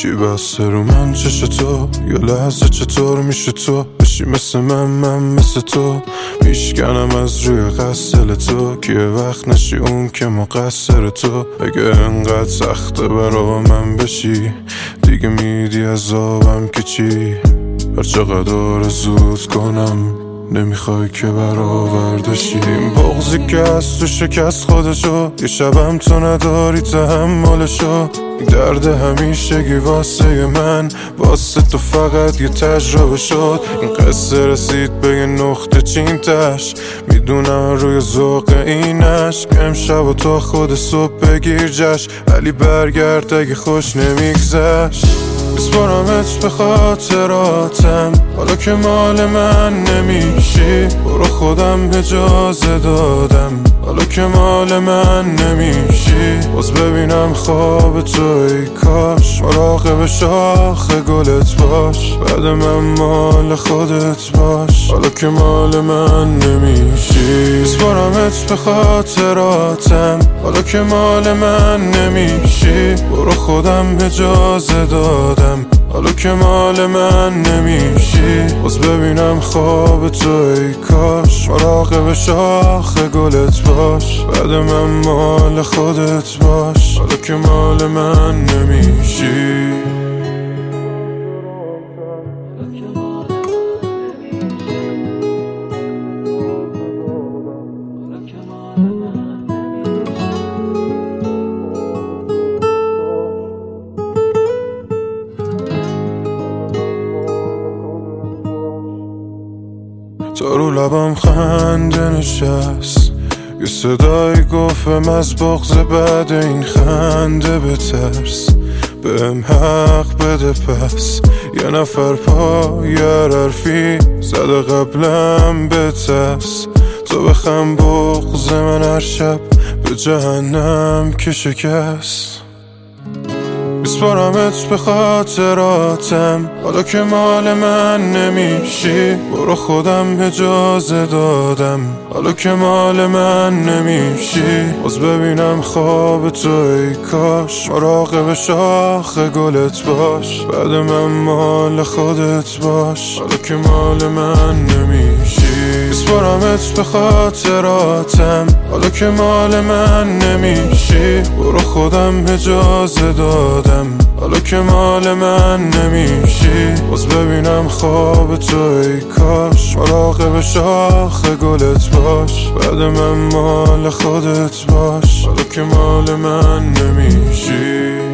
چی بسته رو من چش تو؟ یا لحظه چطور میشه تو بشی مثل من مثل تو میشکنم از روی قصل تو که وقت نشی اون که مقصر تو. اگه انقدر سخته برا من بشی دیگه میدی عذابم که چی؟ هر چقدر زود کنم نمیخوای که برآوردشی. این بغضی که از تو شکست خودشو یه شبم تو نداری تحملشو. این درد همیشگی واسه من واسه تو فقط یه تجربه شد. این قصه رسید به یه نقطه چین تش میدونم روی ذوق اینش که امشب و تو خود صبح بگیر جشن ولی برگرد اگه خوش نمیگذشت. بسپارمت به خاطراتم حالا که مال من نمیشی. برو خودم اجازه دادم حالا که مال من نمیشی. باز ببینم خواب تو ای کاش مراقب شاخ گلت باش. بعد من مال خودت باش حالا که مال من نمیشی. بسپارمت به خاطراتم حالا که مال من نمیشی. برو خودم اجازه دادم حالا که مال من نمیشی. باز ببینم خواب تو ای کاش مراقب شاخ گلت باش. بعد من مال خودت باش حالا که مال من نمیشی. تا رو لبم خنده نشست یه صدای گفتم از بغض بعد این خنده بترس. بهم حق بده پس یه نفر پای حرفی زده قبلم بترس. تو بخم بغض من هر شب به جهنم که شکست. بسپارمت به خاطراتم حالا که مال من نمیشی. برو خودم اجازه دادم حالا که مال من نمیشی. باز ببینم خواب تو ای کاش مراقب شاخ گلت باش. بعد من مال خودت باش حالا که مال من نمیشی. بسپارمت به خاطراتم حالا که مال من نمیشی. برو خودم اجازه دادم حالا که مال من نمیشی. باز ببینم خواب تو ای کاش مراقب شاخ گلت باش. بعد من مال خودت باش حالا که مال من نمیشی.